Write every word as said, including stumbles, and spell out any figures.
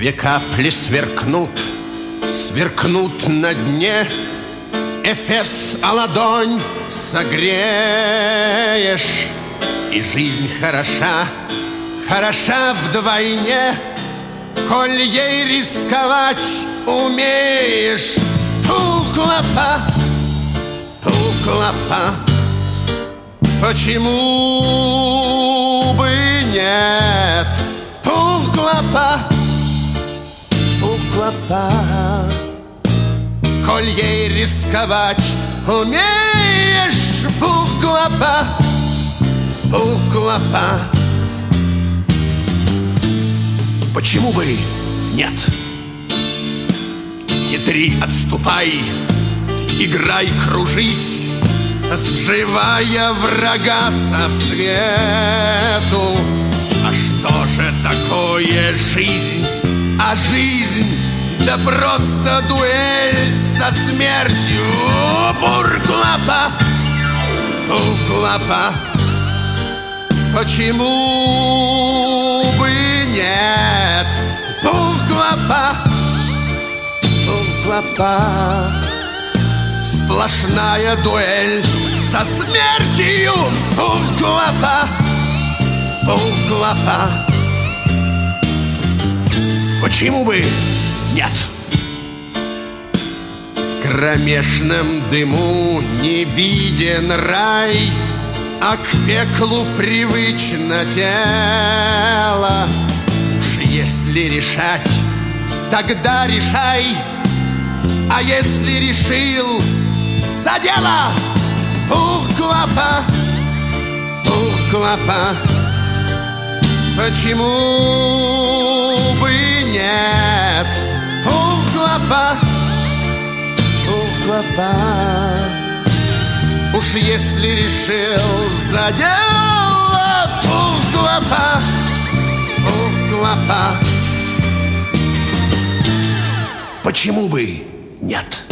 Две капли сверкнут, сверкнут на дне. Эфес, а ладонь согреешь. И жизнь хороша, хороша вдвойне, коль ей рисковать умеешь. Пуклапа, пуклапа, почему бы нет? Пуклапа, пуклапа, коль ей рисковать умеешь. Пуклапа, пуклапа, почему бы нет? Хитри, отступай, играй, кружись, сживая врага со свету. А что же такое жизнь? А жизнь, да просто дуэль со смертью. Пуклапа, пуклапа, почему бы нет? Пуклапа, пуклапа, сплошная дуэль со смертью. Пуклапа, пуклапа, почему бы нет? В кромешном дыму не виден рай, а к пеклу привычно тело. Уж если решать, тогда решай. А если решил, за дело. Пуклапа, пуклапа, почему бы нет? Пуклапа, пуклапа, уж если решил, за дело. Пуклапа, пуклапа, почему бы нет?